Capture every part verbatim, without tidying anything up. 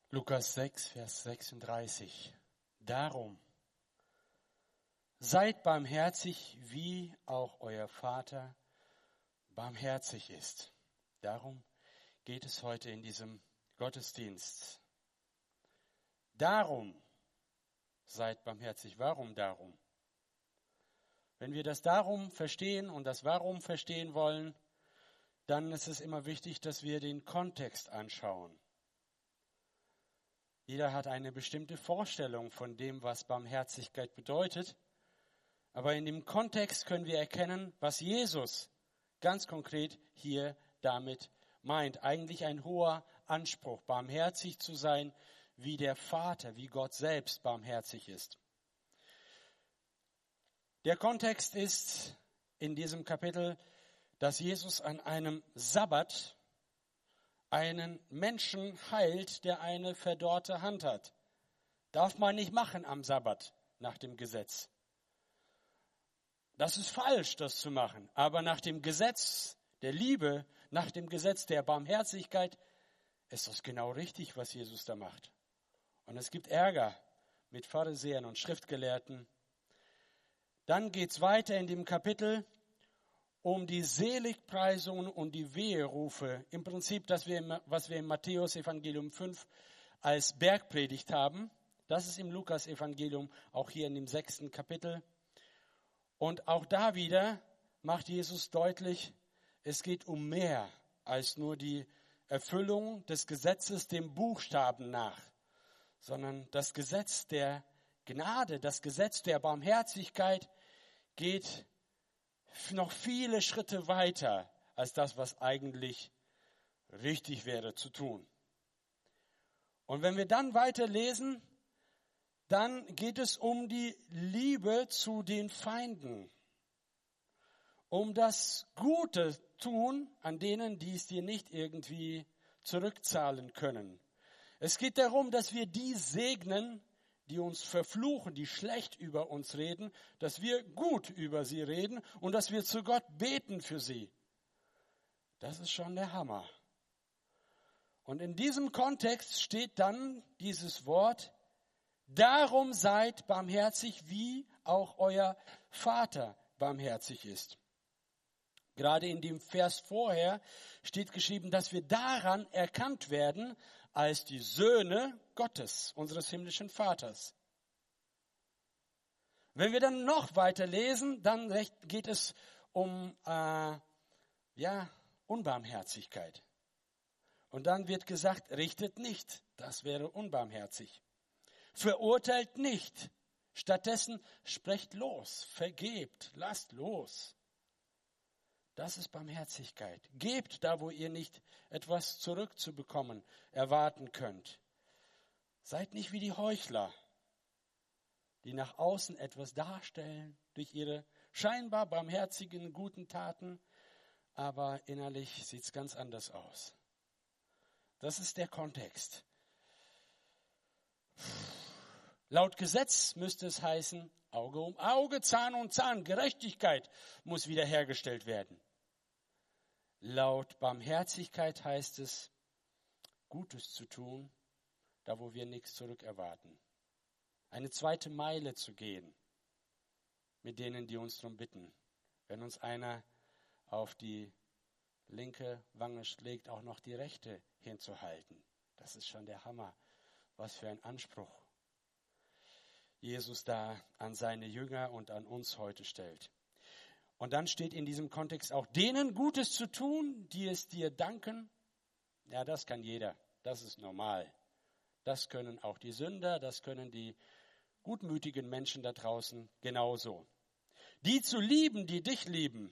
Lukas sechs, Vers sechsunddreißig. Darum seid barmherzig, wie auch euer Vater barmherzig ist. Darum geht es heute in diesem Gottesdienst. Darum seid barmherzig. Warum darum? Wenn wir das Darum verstehen und das Warum verstehen wollen, dann ist es immer wichtig, dass wir den Kontext anschauen. Jeder hat eine bestimmte Vorstellung von dem, was Barmherzigkeit bedeutet. Aber in dem Kontext können wir erkennen, was Jesus ganz konkret hier damit meint. Eigentlich ein hoher Anspruch, barmherzig zu sein, wie der Vater, wie Gott selbst barmherzig ist. Der Kontext ist in diesem Kapitel, dass Jesus an einem Sabbat einen Menschen heilt, der eine verdorrte Hand hat. Darf man nicht machen am Sabbat nach dem Gesetz. Das ist falsch, das zu machen. Aber nach dem Gesetz der Liebe, nach dem Gesetz der Barmherzigkeit, ist das genau richtig, was Jesus da macht. Und es gibt Ärger mit Pharisäern und Schriftgelehrten. Dann geht's weiter in dem Kapitel um die Seligpreisungen und die Weherufe. Im Prinzip, das wir, was wir im Matthäus-Evangelium fünf als Bergpredigt haben. Das ist im Lukas-Evangelium, auch hier in dem sechsten Kapitel. Und auch da wieder macht Jesus deutlich, es geht um mehr als nur die Erfüllung des Gesetzes dem Buchstaben nach, sondern das Gesetz der Gnade, das Gesetz der Barmherzigkeit geht noch viele Schritte weiter als das, was eigentlich richtig wäre zu tun. Und wenn wir dann weiterlesen, dann geht es um die Liebe zu den Feinden, um das Gute tun an denen, die es dir nicht irgendwie zurückzahlen können. Es geht darum, dass wir die segnen, die uns verfluchen, die schlecht über uns reden, dass wir gut über sie reden und dass wir zu Gott beten für sie. Das ist schon der Hammer. Und in diesem Kontext steht dann dieses Wort, darum seid barmherzig, wie auch euer Vater barmherzig ist. Gerade in dem Vers vorher steht geschrieben, dass wir daran erkannt werden als die Söhne Gottes, unseres himmlischen Vaters. Wenn wir dann noch weiter lesen, dann geht es um äh, ja, Unbarmherzigkeit. Und dann wird gesagt, richtet nicht, das wäre unbarmherzig. Verurteilt nicht, stattdessen sprecht los, vergebt, lasst los. Das ist Barmherzigkeit. Gebt da, wo ihr nicht etwas zurückzubekommen erwarten könnt. Seid nicht wie die Heuchler, die nach außen etwas darstellen durch ihre scheinbar barmherzigen, guten Taten, aber innerlich sieht es ganz anders aus. Das ist der Kontext. Laut Gesetz müsste es heißen, Auge um Auge, Zahn um Zahn, Gerechtigkeit muss wiederhergestellt werden. Laut Barmherzigkeit heißt es, Gutes zu tun, da wo wir nichts zurückerwarten. Eine zweite Meile zu gehen mit denen, die uns darum bitten. Wenn uns einer auf die linke Wange schlägt, auch noch die rechte hinzuhalten. Das ist schon der Hammer. Was für ein Anspruch Jesus da an seine Jünger und an uns heute stellt. Und dann steht in diesem Kontext auch, denen Gutes zu tun, die es dir danken. Ja, das kann jeder. Das ist normal. Das können auch die Sünder, das können die gutmütigen Menschen da draußen genauso. Die zu lieben, die dich lieben.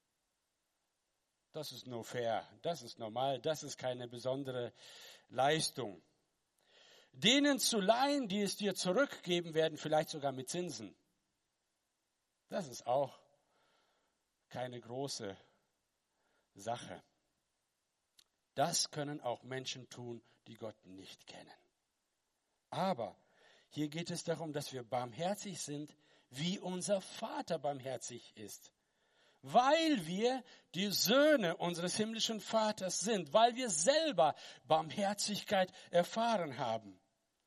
Das ist nur fair, das ist normal, das ist keine besondere Leistung. Denen zu leihen, die es dir zurückgeben werden, vielleicht sogar mit Zinsen. Das ist auch keine große Sache. Das können auch Menschen tun, die Gott nicht kennen. Aber hier geht es darum, dass wir barmherzig sind, wie unser Vater barmherzig ist. weil wir die Söhne unseres himmlischen Vaters sind, weil wir selber Barmherzigkeit erfahren haben.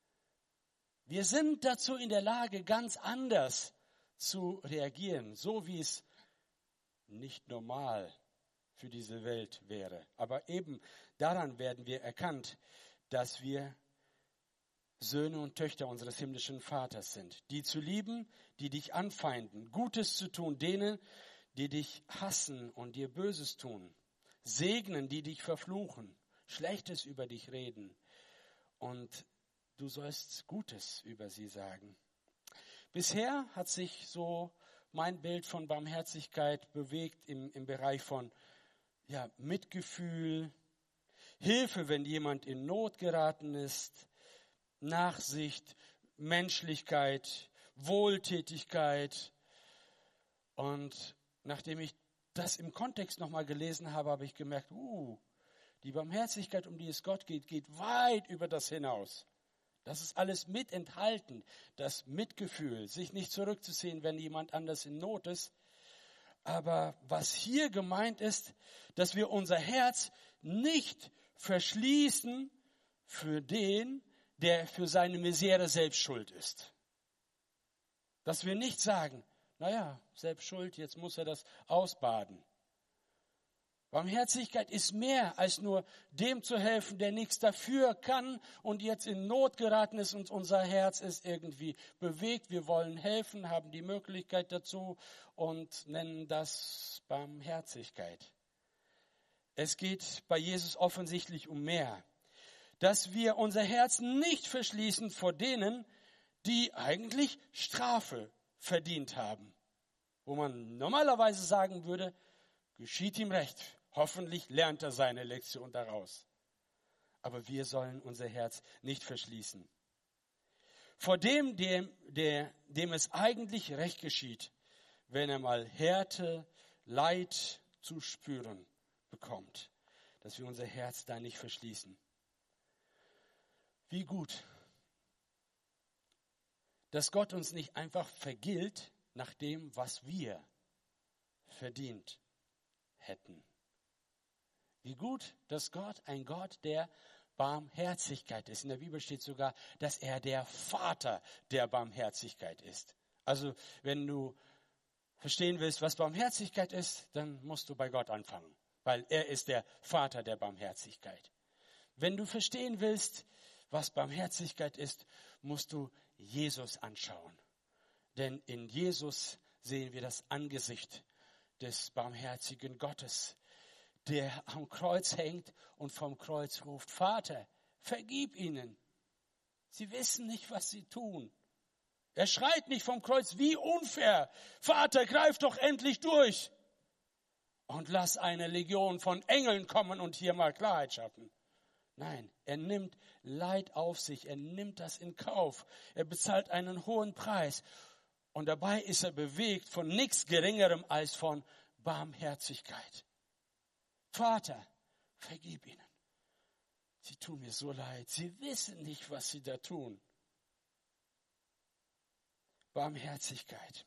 Wir sind dazu in der Lage, ganz anders zu reagieren, so wie es nicht normal für diese Welt wäre. Aber eben daran werden wir erkannt, dass wir Söhne und Töchter unseres himmlischen Vaters sind, die zu lieben, die dich anfeinden, Gutes zu tun denen, die dich hassen und dir Böses tun, segnen, die dich verfluchen, Schlechtes über dich reden und du sollst Gutes über sie sagen. Bisher hat sich so mein Bild von Barmherzigkeit bewegt im, im Bereich von ja, Mitgefühl, Hilfe, wenn jemand in Not geraten ist, Nachsicht, Menschlichkeit, Wohltätigkeit. Und nachdem ich das im Kontext nochmal gelesen habe, habe ich gemerkt, uh, die Barmherzigkeit, um die es Gott geht, geht weit über das hinaus. Das ist alles mit enthalten, das Mitgefühl, sich nicht zurückzuziehen, wenn jemand anders in Not ist. Aber was hier gemeint ist, dass wir unser Herz nicht verschließen für den, der für seine Misere selbst schuld ist. Dass wir nicht sagen, naja, selbst schuld, jetzt muss er das ausbaden. Barmherzigkeit ist mehr als nur dem zu helfen, der nichts dafür kann und jetzt in Not geraten ist und unser Herz ist irgendwie bewegt. Wir wollen helfen, haben die Möglichkeit dazu und nennen das Barmherzigkeit. Es geht bei Jesus offensichtlich um mehr. Dass wir unser Herz nicht verschließen vor denen, die eigentlich Strafe verdient haben. Wo man normalerweise sagen würde, geschieht ihm recht. Hoffentlich lernt er seine Lektion daraus. Aber wir sollen unser Herz nicht verschließen. Vor dem, dem, der, dem es eigentlich recht geschieht, wenn er mal Härte, Leid zu spüren bekommt, dass wir unser Herz da nicht verschließen. Wie gut, dass Gott uns nicht einfach vergilt nach dem, was wir verdient hätten. Wie gut, dass Gott ein Gott der Barmherzigkeit ist. In der Bibel steht sogar, dass er der Vater der Barmherzigkeit ist. Also wenn du verstehen willst, was Barmherzigkeit ist, dann musst du bei Gott anfangen, weil er ist der Vater der Barmherzigkeit. Wenn du verstehen willst, was Barmherzigkeit ist, musst du Jesus anschauen. Denn in Jesus sehen wir das Angesicht des barmherzigen Gottes, der am Kreuz hängt und vom Kreuz ruft, Vater, vergib ihnen. Sie wissen nicht, was sie tun. Er schreit nicht vom Kreuz, wie unfair. Vater, greif doch endlich durch. Und lass eine Legion von Engeln kommen und hier mal Klarheit schaffen. Nein, er nimmt Leid auf sich, er nimmt das in Kauf. Er bezahlt einen hohen Preis. Und dabei ist er bewegt von nichts Geringerem als von Barmherzigkeit. Vater, vergib ihnen. Sie tun mir so leid. Sie wissen nicht, was sie da tun. Barmherzigkeit.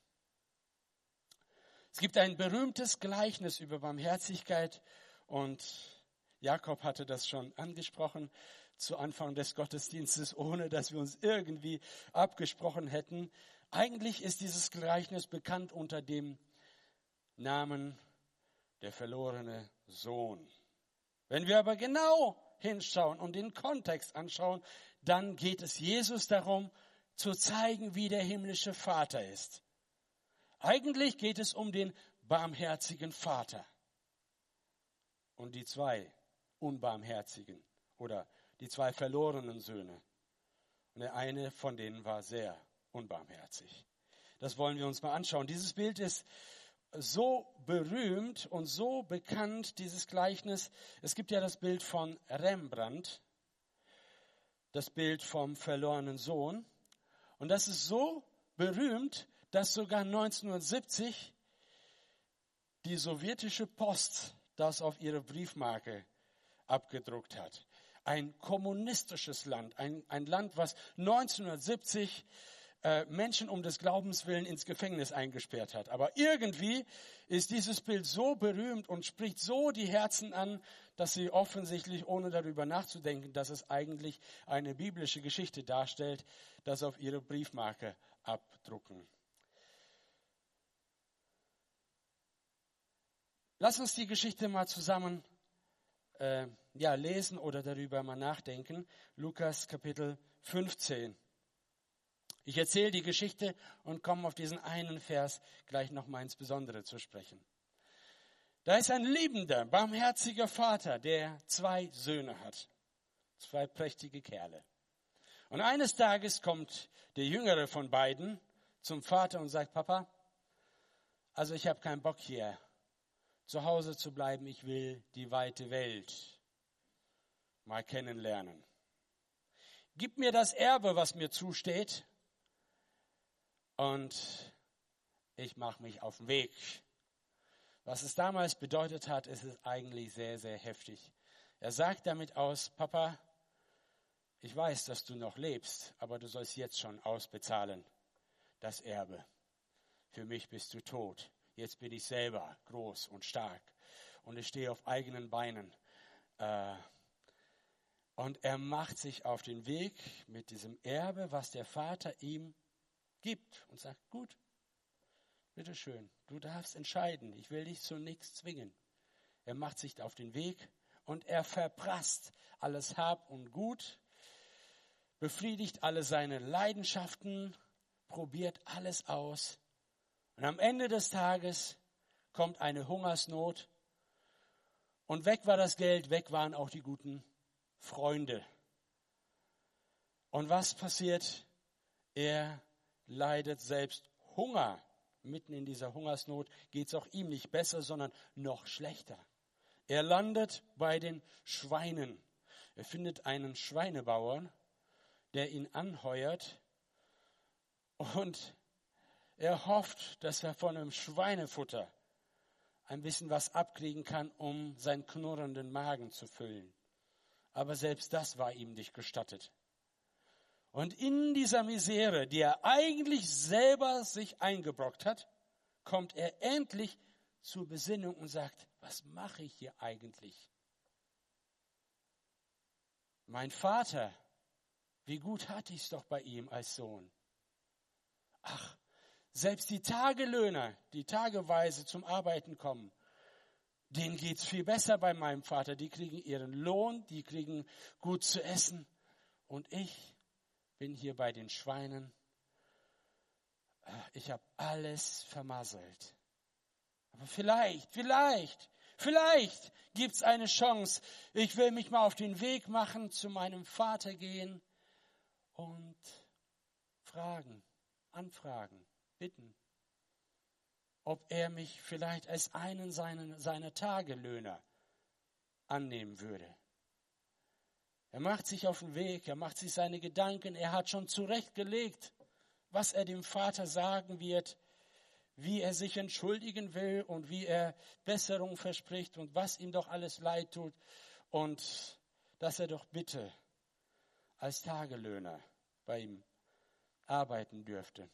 Es gibt ein berühmtes Gleichnis über Barmherzigkeit und Jakob hatte das schon angesprochen zu Anfang des Gottesdienstes, ohne dass wir uns irgendwie abgesprochen hätten. Eigentlich ist dieses Gleichnis bekannt unter dem Namen der verlorene Sohn. Wenn wir aber genau hinschauen und den Kontext anschauen, dann geht es Jesus darum, zu zeigen, wie der himmlische Vater ist. Eigentlich geht es um den barmherzigen Vater und die zwei unbarmherzigen oder die zwei verlorenen Söhne. Und der eine von denen war sehr unbarmherzig. Das wollen wir uns mal anschauen. Dieses Bild ist so berühmt und so bekannt, dieses Gleichnis. Es gibt ja das Bild von Rembrandt, das Bild vom verlorenen Sohn. Und das ist so berühmt, dass sogar neunzehnhundertsiebzig die sowjetische Post das auf ihre Briefmarke abgedruckt hat. Ein kommunistisches Land, ein, ein Land, was neunzehnhundertsiebzig äh, Menschen um des Glaubens willen ins Gefängnis eingesperrt hat. Aber irgendwie ist dieses Bild so berühmt und spricht so die Herzen an, dass sie offensichtlich, ohne darüber nachzudenken, dass es eigentlich eine biblische Geschichte darstellt, das auf ihre Briefmarke abdrucken. Lass uns die Geschichte mal zusammen äh, ja, lesen oder darüber mal nachdenken. Lukas Kapitel fünfzehn. Ich erzähle die Geschichte und komme auf diesen einen Vers gleich nochmal ins Besondere zu sprechen. Da ist ein liebender, barmherziger Vater, der zwei Söhne hat. Zwei prächtige Kerle. Und eines Tages kommt der jüngere von beiden zum Vater und sagt, Papa, also ich habe keinen Bock hier zu Hause zu bleiben, ich will die weite Welt mal kennenlernen. Gib mir das Erbe, was mir zusteht, und ich mache mich auf den Weg. Was es damals bedeutet hat, ist es eigentlich sehr, sehr heftig. Er sagt damit aus, Papa, ich weiß, dass du noch lebst, aber du sollst jetzt schon ausbezahlen, das Erbe. Für mich bist du tot. Jetzt bin ich selber groß und stark und ich stehe auf eigenen Beinen. Und er macht sich auf den Weg mit diesem Erbe, was der Vater ihm gibt, und sagt, gut, bitteschön, du darfst entscheiden, ich will dich zu nichts zwingen. Er macht sich auf den Weg und er verprasst alles Hab und Gut, befriedigt alle seine Leidenschaften, probiert alles aus. Und am Ende des Tages kommt eine Hungersnot und weg war das Geld, weg waren auch die guten Freunde. Und was passiert? Er leidet selbst Hunger. Mitten in dieser Hungersnot geht es auch ihm nicht besser, sondern noch schlechter. Er landet bei den Schweinen. Er findet einen Schweinebauern, der ihn anheuert, und er hofft, dass er von einem Schweinefutter ein bisschen was abkriegen kann, um seinen knurrenden Magen zu füllen. Aber selbst das war ihm nicht gestattet. Und in dieser Misere, die er eigentlich selber sich eingebrockt hat, kommt er endlich zur Besinnung und sagt, was mache ich hier eigentlich? Mein Vater, wie gut hatte ich es doch bei ihm als Sohn. Ach, selbst die Tagelöhner, die tageweise zum Arbeiten kommen, denen geht es viel besser bei meinem Vater. Die kriegen ihren Lohn, die kriegen gut zu essen. Und ich bin hier bei den Schweinen. Ich habe alles vermasselt. Aber vielleicht, vielleicht, vielleicht gibt es eine Chance. Ich will mich mal auf den Weg machen, zu meinem Vater gehen und fragen, anfragen, bitten, ob er mich vielleicht als einen seiner, seiner Tagelöhner annehmen würde. Er macht sich auf den Weg, er macht sich seine Gedanken, er hat schon zurechtgelegt, was er dem Vater sagen wird, wie er sich entschuldigen will und wie er Besserung verspricht und was ihm doch alles leid tut und dass er doch bitte als Tagelöhner bei ihm arbeiten dürfte.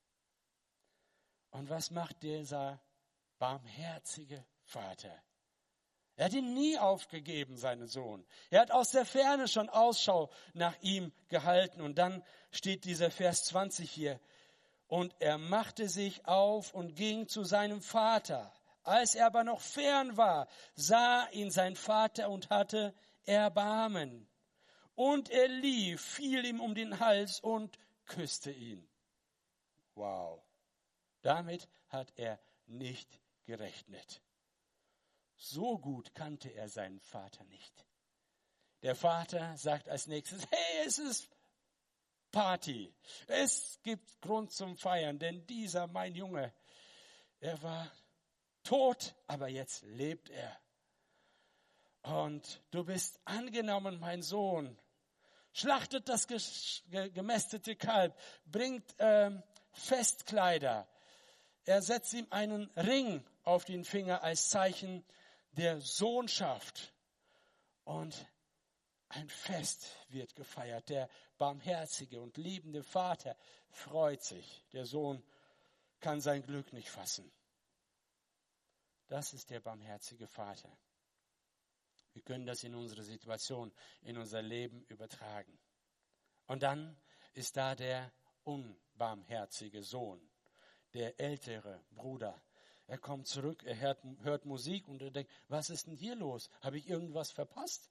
Und was macht dieser barmherzige Vater? Er hat ihn nie aufgegeben, seinen Sohn. Er hat aus der Ferne schon Ausschau nach ihm gehalten. Und dann steht dieser Vers zwanzig hier. Und er machte sich auf und ging zu seinem Vater. Als er aber noch fern war, sah ihn sein Vater und hatte Erbarmen. Und er lief, fiel ihm um den Hals und küsste ihn. Wow. Damit hat er nicht gerechnet. So gut kannte er seinen Vater nicht. Der Vater sagt als nächstes, hey, es ist Party. Es gibt Grund zum Feiern, denn dieser, mein Junge, er war tot, aber jetzt lebt er. Und du bist angenommen, mein Sohn. Schlachtet das gemästete Kalb, bringt ähm, Festkleider. Er setzt ihm einen Ring auf den Finger als Zeichen der Sohnschaft. Und Ein Fest wird gefeiert. Der barmherzige und liebende Vater freut sich. Der Sohn kann sein Glück nicht fassen. Das ist der barmherzige Vater. Wir können das in unsere Situation, in unser Leben übertragen. Und dann ist da der unbarmherzige Sohn, der ältere Bruder. Er kommt zurück, er hört, hört Musik und er denkt, was ist denn hier los? Habe ich irgendwas verpasst?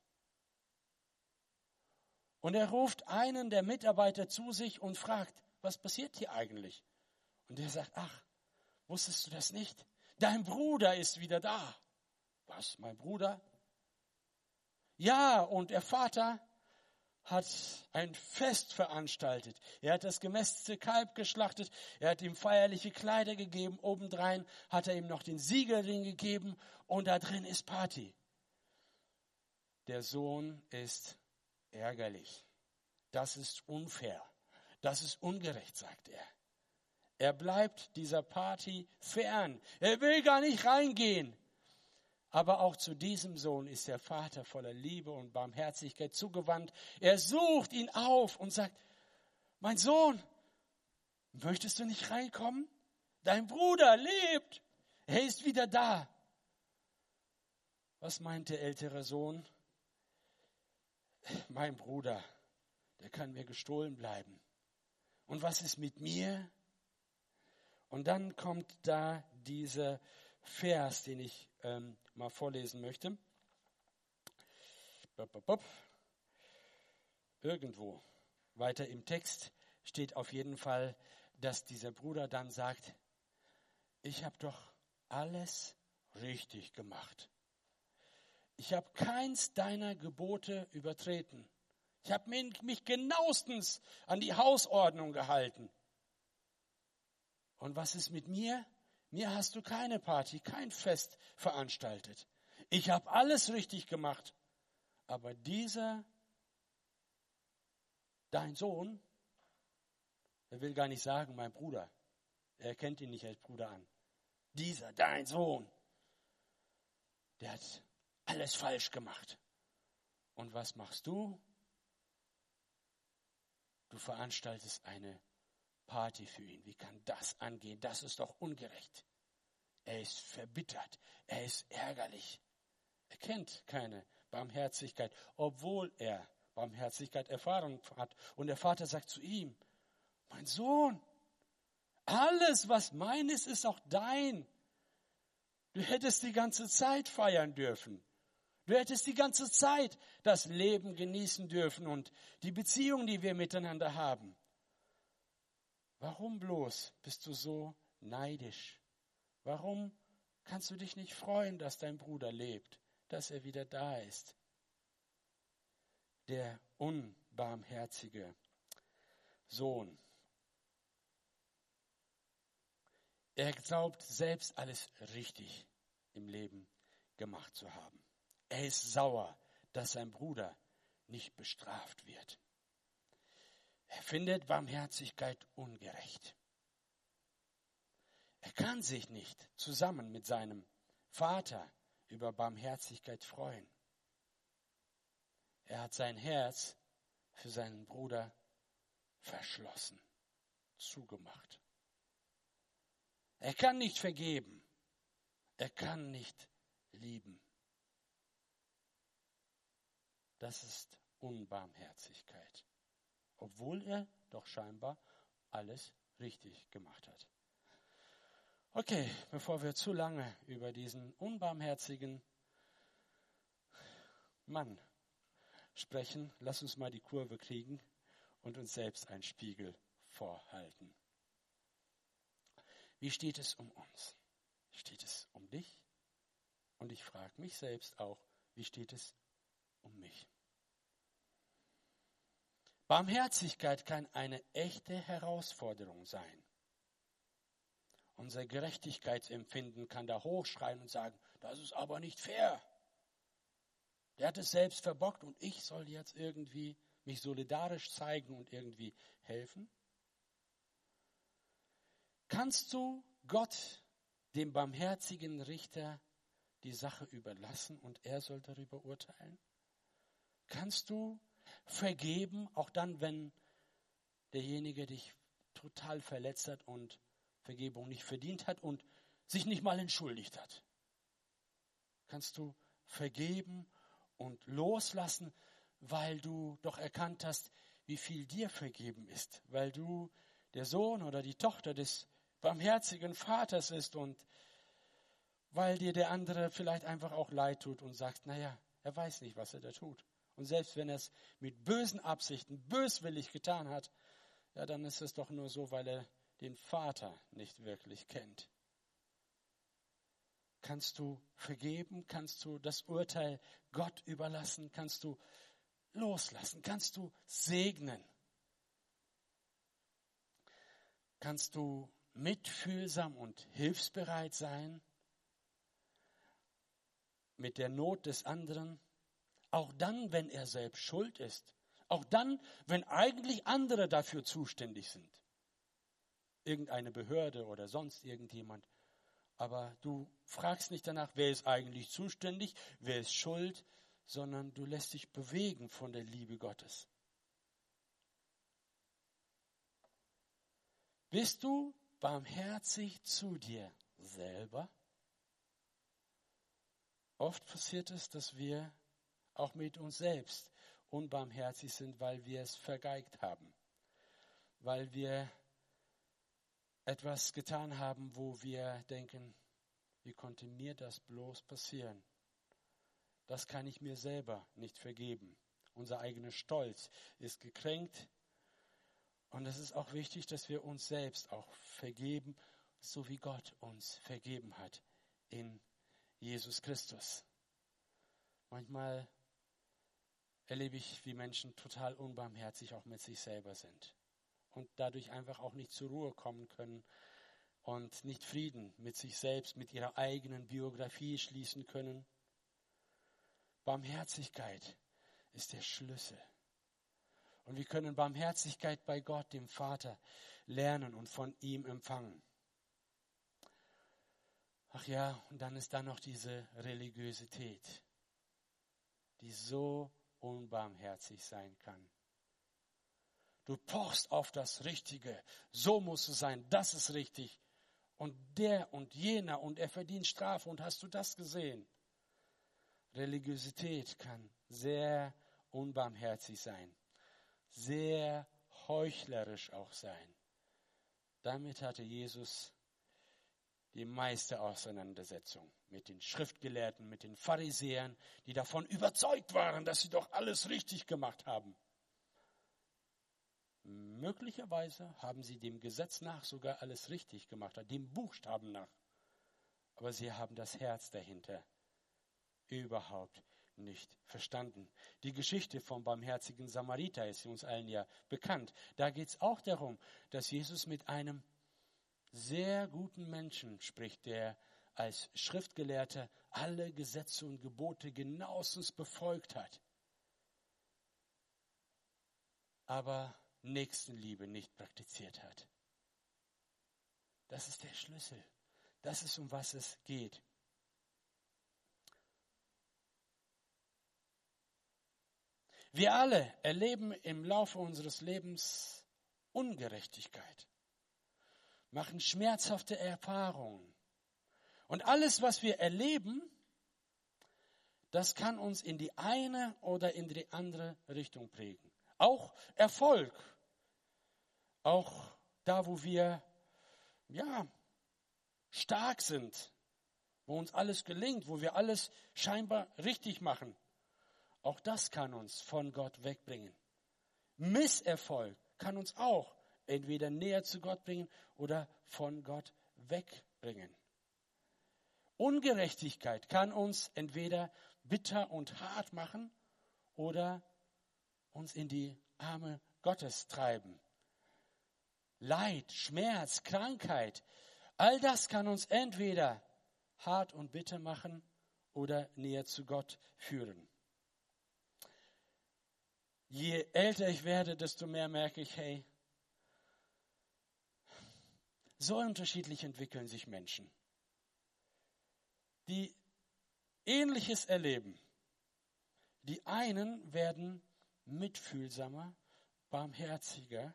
Und er ruft einen der Mitarbeiter zu sich und fragt, was passiert hier eigentlich? Und der sagt, ach, wusstest du das nicht? Dein Bruder ist wieder da. Was, mein Bruder? Ja, und der Vater hat ein Fest veranstaltet. Er hat das gemästete Kalb geschlachtet. Er hat ihm feierliche Kleider gegeben. Obendrein hat er ihm noch den Siegelring gegeben. Und da drin ist Party. Der Sohn ist ärgerlich. Das ist unfair. Das ist ungerecht, sagt er. Er bleibt dieser Party fern. Er will gar nicht reingehen. Aber auch zu diesem Sohn ist der Vater voller Liebe und Barmherzigkeit zugewandt. Er sucht ihn auf und sagt, mein Sohn, möchtest du nicht reinkommen? Dein Bruder lebt. Er ist wieder da. Was meint der ältere Sohn? Mein Bruder, der kann mir gestohlen bleiben. Und was ist mit mir? Und dann kommt da dieser Vers, den ich ähm, mal vorlesen möchte. Irgendwo weiter im Text steht auf jeden Fall, dass dieser Bruder dann sagt, ich habe doch alles richtig gemacht. Ich habe keins deiner Gebote übertreten. Ich habe mich genauestens an die Hausordnung gehalten. Und was ist mit mir? Mir hast du keine Party, kein Fest veranstaltet. Ich habe alles richtig gemacht. Aber dieser, dein Sohn, er will gar nicht sagen, mein Bruder. Er erkennt ihn nicht als Bruder an. Dieser, dein Sohn, der hat alles falsch gemacht. Und was machst du? Du veranstaltest eine Party für ihn. Wie kann das angehen? Das ist doch ungerecht. Er ist verbittert. Er ist ärgerlich. Er kennt keine Barmherzigkeit, obwohl er Barmherzigkeit erfahren hat. Und der Vater sagt zu ihm, mein Sohn, alles, was mein ist, ist auch dein. Du hättest die ganze Zeit feiern dürfen. Du hättest die ganze Zeit das Leben genießen dürfen und die Beziehung, die wir miteinander haben. Warum bloß bist du so neidisch? Warum kannst du dich nicht freuen, dass dein Bruder lebt, dass er wieder da ist? Der unbarmherzige Sohn. Er glaubt selbst alles richtig im Leben gemacht zu haben. Er ist sauer, dass sein Bruder nicht bestraft wird. Er findet Barmherzigkeit ungerecht. Er kann sich nicht zusammen mit seinem Vater über Barmherzigkeit freuen. Er hat sein Herz für seinen Bruder verschlossen, zugemacht. Er kann nicht vergeben. Er kann nicht lieben. Das ist Unbarmherzigkeit. Obwohl er doch scheinbar alles richtig gemacht hat. Okay, bevor wir zu lange über diesen unbarmherzigen Mann sprechen, lass uns mal die Kurve kriegen und uns selbst einen Spiegel vorhalten. Wie steht es um uns? Steht es um dich? Und ich frage mich selbst auch, wie steht es um mich? Barmherzigkeit kann eine echte Herausforderung sein. Unser Gerechtigkeitsempfinden kann da hochschreien und sagen, das ist aber nicht fair. Der hat es selbst verbockt und ich soll jetzt irgendwie mich solidarisch zeigen und irgendwie helfen. Kannst du Gott, dem barmherzigen Richter, die Sache überlassen und er soll darüber urteilen? Kannst du vergeben, auch dann, wenn derjenige dich total verletzt hat und Vergebung nicht verdient hat und sich nicht mal entschuldigt hat? Kannst du vergeben und loslassen, weil du doch erkannt hast, wie viel dir vergeben ist, weil du der Sohn oder die Tochter des barmherzigen Vaters ist und weil dir der andere vielleicht einfach auch leid tut und sagst, naja, er weiß nicht, was er da tut. Und selbst wenn er es mit bösen Absichten, böswillig getan hat, ja, dann ist es doch nur so, weil er den Vater nicht wirklich kennt. Kannst du vergeben? Kannst du das Urteil Gott überlassen? Kannst du loslassen? Kannst du segnen? Kannst du mitfühlsam und hilfsbereit sein mit der Not des anderen? Auch dann, wenn er selbst schuld ist. Auch dann, wenn eigentlich andere dafür zuständig sind. Irgendeine Behörde oder sonst irgendjemand. Aber du fragst nicht danach, wer ist eigentlich zuständig, wer ist schuld, sondern du lässt dich bewegen von der Liebe Gottes. Bist du barmherzig zu dir selber? Oft passiert es, dass wir auch mit uns selbst unbarmherzig sind, weil wir es vergeigt haben, weil wir etwas getan haben, wo wir denken, wie konnte mir das bloß passieren? Das kann ich mir selber nicht vergeben. Unser eigener Stolz ist gekränkt. Und es ist auch wichtig, dass wir uns selbst auch vergeben, so wie Gott uns vergeben hat in Jesus Christus. Manchmal erlebe ich, wie Menschen total unbarmherzig auch mit sich selber sind und dadurch einfach auch nicht zur Ruhe kommen können und nicht Frieden mit sich selbst, mit ihrer eigenen Biografie schließen können. Barmherzigkeit ist der Schlüssel. Und wir können Barmherzigkeit bei Gott, dem Vater, lernen und von ihm empfangen. Ach ja, und dann ist da noch diese Religiosität, die so unbarmherzig sein kann. Du pochst auf das Richtige, so muss es sein, das ist richtig. Und der und jener und er verdient Strafe und hast du das gesehen? Religiosität kann sehr unbarmherzig sein, sehr heuchlerisch auch sein. Damit hatte Jesus die meiste Auseinandersetzung mit den Schriftgelehrten, mit den Pharisäern, die davon überzeugt waren, dass sie doch alles richtig gemacht haben. Möglicherweise haben sie dem Gesetz nach sogar alles richtig gemacht, dem Buchstaben nach. Aber sie haben das Herz dahinter überhaupt nicht verstanden. Die Geschichte vom barmherzigen Samariter ist uns allen ja bekannt. Da geht es auch darum, dass Jesus mit einem sehr guten Menschen spricht, der als Schriftgelehrter alle Gesetze und Gebote genauestens befolgt hat, aber Nächstenliebe nicht praktiziert hat. Das ist der Schlüssel. Das ist, um was es geht. Wir alle erleben im Laufe unseres Lebens Ungerechtigkeit, machen schmerzhafte Erfahrungen. Und alles, was wir erleben, das kann uns in die eine oder in die andere Richtung prägen. Auch Erfolg, auch da, wo wir ja stark sind, wo uns alles gelingt, wo wir alles scheinbar richtig machen. Auch das kann uns von Gott wegbringen. Misserfolg kann uns auch entweder näher zu Gott bringen oder von Gott wegbringen. Ungerechtigkeit kann uns entweder bitter und hart machen oder uns in die Arme Gottes treiben. Leid, Schmerz, Krankheit, all das kann uns entweder hart und bitter machen oder näher zu Gott führen. Je älter ich werde, desto mehr merke ich, hey, so unterschiedlich entwickeln sich Menschen, die Ähnliches erleben, Die einen werden mitfühlsamer, barmherziger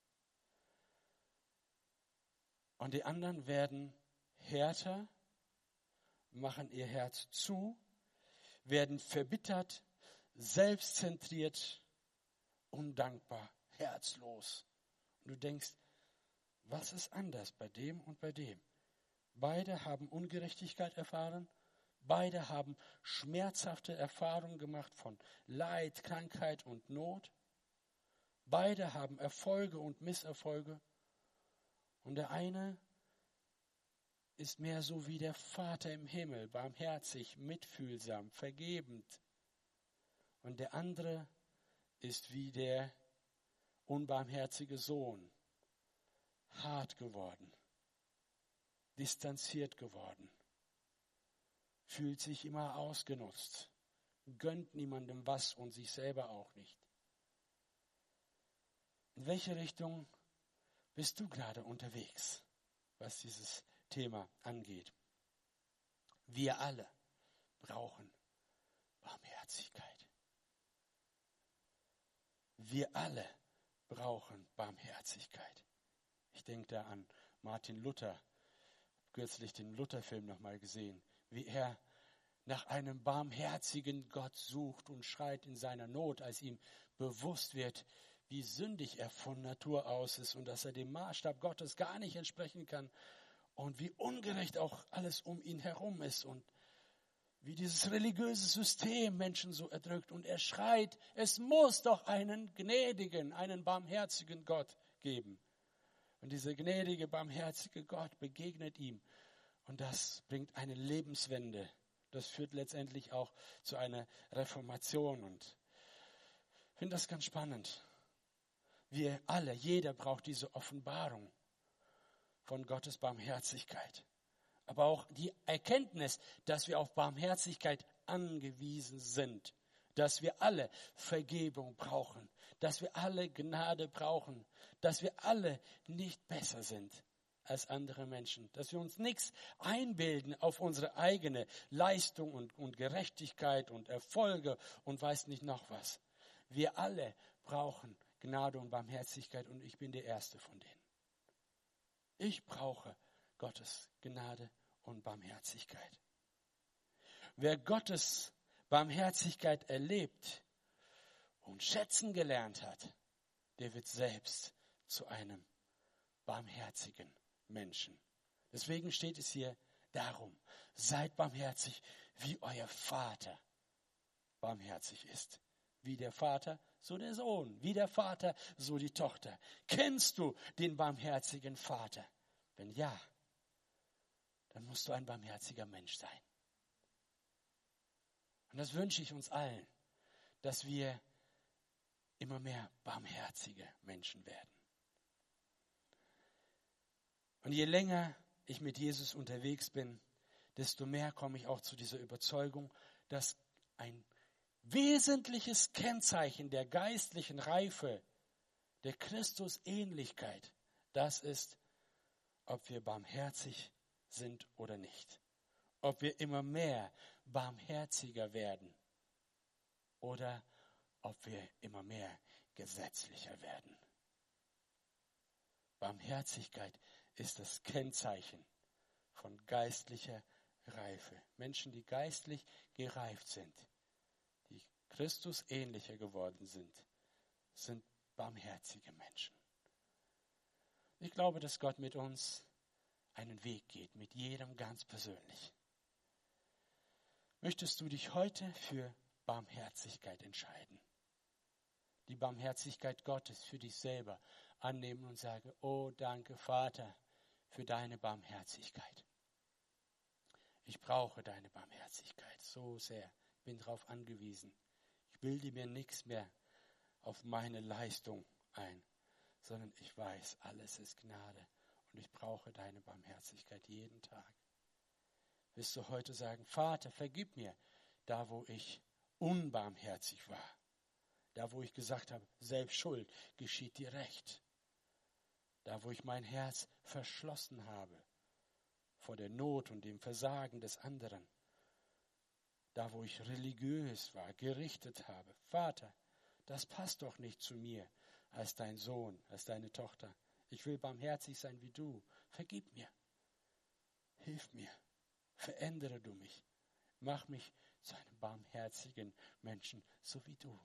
und die anderen werden härter, machen ihr Herz zu, werden verbittert, selbstzentriert, undankbar, herzlos. Und du denkst, was ist anders bei dem und bei dem? Beide haben Ungerechtigkeit erfahren. Beide haben schmerzhafte Erfahrungen gemacht von Leid, Krankheit und Not. Beide haben Erfolge und Misserfolge. Und der eine ist mehr so wie der Vater im Himmel, barmherzig, mitfühlsam, vergebend. Und der andere ist wie der unbarmherzige Sohn, hart geworden, distanziert geworden, fühlt sich immer ausgenutzt, gönnt niemandem was und sich selber auch nicht. In welche Richtung bist du gerade unterwegs, was dieses Thema angeht? Wir alle brauchen Barmherzigkeit. Wir alle brauchen Barmherzigkeit. Ich denke da an Martin Luther, kürzlich den Luther-Film nochmal gesehen, wie er nach einem barmherzigen Gott sucht und schreit in seiner Not, als ihm bewusst wird, wie sündig er von Natur aus ist und dass er dem Maßstab Gottes gar nicht entsprechen kann und wie ungerecht auch alles um ihn herum ist und wie dieses religiöse System Menschen so erdrückt. Und er schreit, es muss doch einen gnädigen, einen barmherzigen Gott geben. Und dieser gnädige, barmherzige Gott begegnet ihm. Und das bringt eine Lebenswende. Das führt letztendlich auch zu einer Reformation. Und ich finde das ganz spannend. Wir alle, jeder braucht diese Offenbarung von Gottes Barmherzigkeit. Aber auch die Erkenntnis, dass wir auf Barmherzigkeit angewiesen sind. Dass wir alle Vergebung brauchen. Dass wir alle Gnade brauchen. Dass wir alle nicht besser sind als andere Menschen. Dass wir uns nichts einbilden auf unsere eigene Leistung und, und Gerechtigkeit und Erfolge und weiß nicht noch was. Wir alle brauchen Gnade und Barmherzigkeit und ich bin der Erste von denen. Ich brauche Gottes Gnade und Barmherzigkeit. Wer Gottes Barmherzigkeit erlebt und schätzen gelernt hat, der wird selbst zu einem barmherzigen Menschen. Deswegen steht es hier darum, seid barmherzig, wie euer Vater barmherzig ist. Wie der Vater, so der Sohn. Wie der Vater, so die Tochter. Kennst du den barmherzigen Vater? Wenn ja, dann musst du ein barmherziger Mensch sein. Und das wünsche ich uns allen, dass wir immer mehr barmherzige Menschen werden. Und je länger ich mit Jesus unterwegs bin, desto mehr komme ich auch zu dieser Überzeugung, dass ein wesentliches Kennzeichen der geistlichen Reife, der Christusähnlichkeit, das ist, ob wir barmherzig sind oder nicht. Ob wir immer mehr barmherziger werden oder ob wir immer mehr gesetzlicher werden. Barmherzigkeit ist das Kennzeichen von geistlicher Reife. Menschen, die geistlich gereift sind, die Christus ähnlicher geworden sind, sind barmherzige Menschen. Ich glaube, dass Gott mit uns einen Weg geht, mit jedem ganz persönlich. Möchtest du dich heute für Barmherzigkeit entscheiden? Die Barmherzigkeit Gottes für dich selber annehmen und sagen, oh, danke, Vater, für deine Barmherzigkeit. Ich brauche deine Barmherzigkeit so sehr. Ich bin darauf angewiesen. Ich bilde mir nichts mehr auf meine Leistung ein, sondern ich weiß, alles ist Gnade und ich brauche deine Barmherzigkeit jeden Tag. Willst du heute sagen, Vater, vergib mir, da wo ich unbarmherzig war, da wo ich gesagt habe, selbst Schuld, geschieht dir recht, da wo ich mein Herz verschlossen habe vor der Not und dem Versagen des anderen, da wo ich religiös war, gerichtet habe. Vater, das passt doch nicht zu mir als dein Sohn, als deine Tochter. Ich will barmherzig sein wie du. Vergib mir. Hilf mir. Verändere du mich. Mach mich zu einem barmherzigen Menschen, so wie du.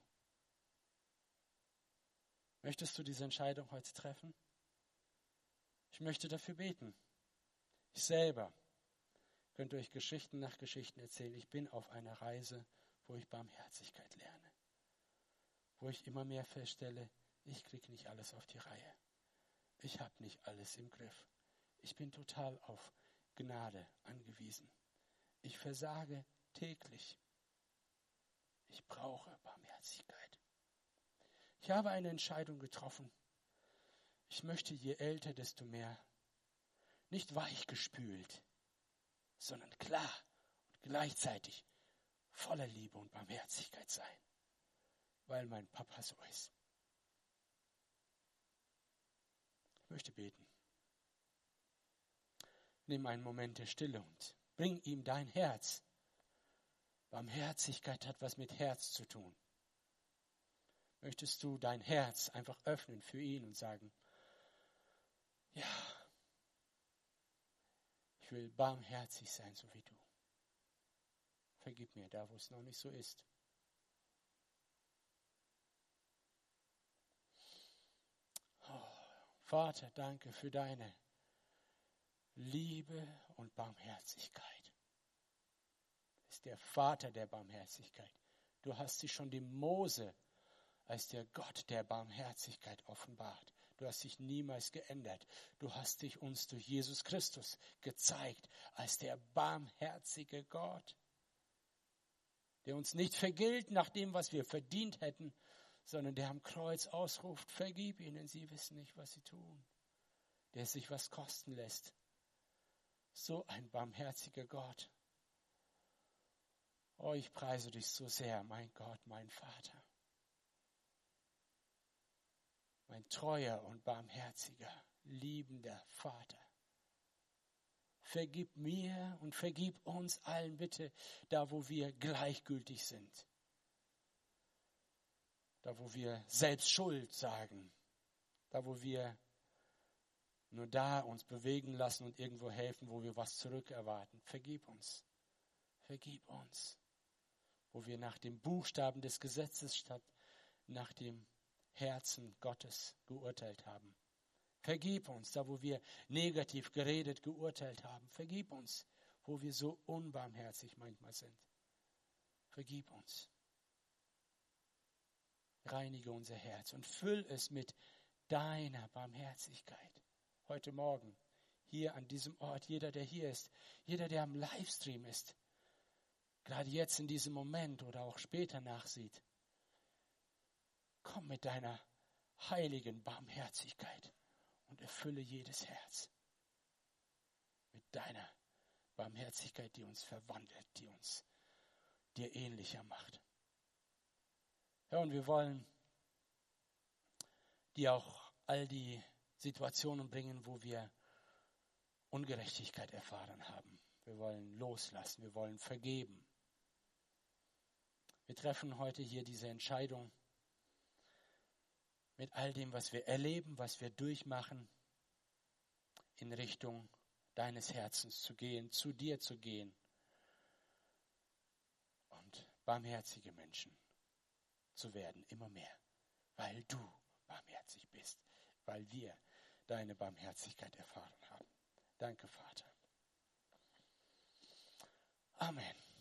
Möchtest du diese Entscheidung heute treffen? Ich möchte dafür beten. Ich selber könnte euch Geschichten nach Geschichten erzählen. Ich bin auf einer Reise, wo ich Barmherzigkeit lerne. Wo ich immer mehr feststelle, ich kriege nicht alles auf die Reihe. Ich habe nicht alles im Griff. Ich bin total auf Gnade angewiesen. Ich versage täglich. Ich brauche Barmherzigkeit. Ich habe eine Entscheidung getroffen. Ich möchte, je älter, desto mehr, nicht weichgespült, sondern klar und gleichzeitig voller Liebe und Barmherzigkeit sein, weil mein Papa so ist. Ich möchte beten. Nimm einen Moment der Stille und bring ihm dein Herz. Barmherzigkeit hat was mit Herz zu tun. Möchtest du dein Herz einfach öffnen für ihn und sagen, ja, ich will barmherzig sein, so wie du. Vergib mir da, wo es noch nicht so ist. Oh, Vater, danke für deine Liebe und Barmherzigkeit. Du bist der Vater der Barmherzigkeit. Du hast dich schon dem Mose als der Gott der Barmherzigkeit offenbart. Du hast dich niemals geändert. Du hast dich uns durch Jesus Christus gezeigt als der barmherzige Gott, der uns nicht vergilt nach dem, was wir verdient hätten, sondern der am Kreuz ausruft, vergib ihnen, sie wissen nicht, was sie tun. Der sich was kosten lässt. So ein barmherziger Gott. Oh, ich preise dich so sehr, mein Gott, mein Vater. Mein treuer und barmherziger, liebender Vater. Vergib mir und vergib uns allen bitte, da wo wir gleichgültig sind. Da wo wir selbst Schuld sagen. Da wo wir nur da uns bewegen lassen und irgendwo helfen, wo wir was zurückerwarten. Vergib uns. Vergib uns. Wo wir nach dem Buchstaben des Gesetzes statt nach dem Herzen Gottes geurteilt haben. Vergib uns, da wo wir negativ geredet, geurteilt haben. Vergib uns, wo wir so unbarmherzig manchmal sind. Vergib uns. Reinige unser Herz und füll es mit deiner Barmherzigkeit. Heute Morgen, hier an diesem Ort, jeder, der hier ist, jeder, der am Livestream ist, gerade jetzt in diesem Moment oder auch später nachsieht, komm mit deiner heiligen Barmherzigkeit und erfülle jedes Herz mit deiner Barmherzigkeit, die uns verwandelt, die uns dir ähnlicher macht. Ja, und wir wollen dir auch all die Situationen bringen, wo wir Ungerechtigkeit erfahren haben. Wir wollen loslassen, wir wollen vergeben. Wir treffen heute hier diese Entscheidung, mit all dem, was wir erleben, was wir durchmachen, in Richtung deines Herzens zu gehen, zu dir zu gehen und barmherzige Menschen zu werden, immer mehr, weil du barmherzig bist, weil wir deine Barmherzigkeit erfahren haben. Danke, Vater. Amen.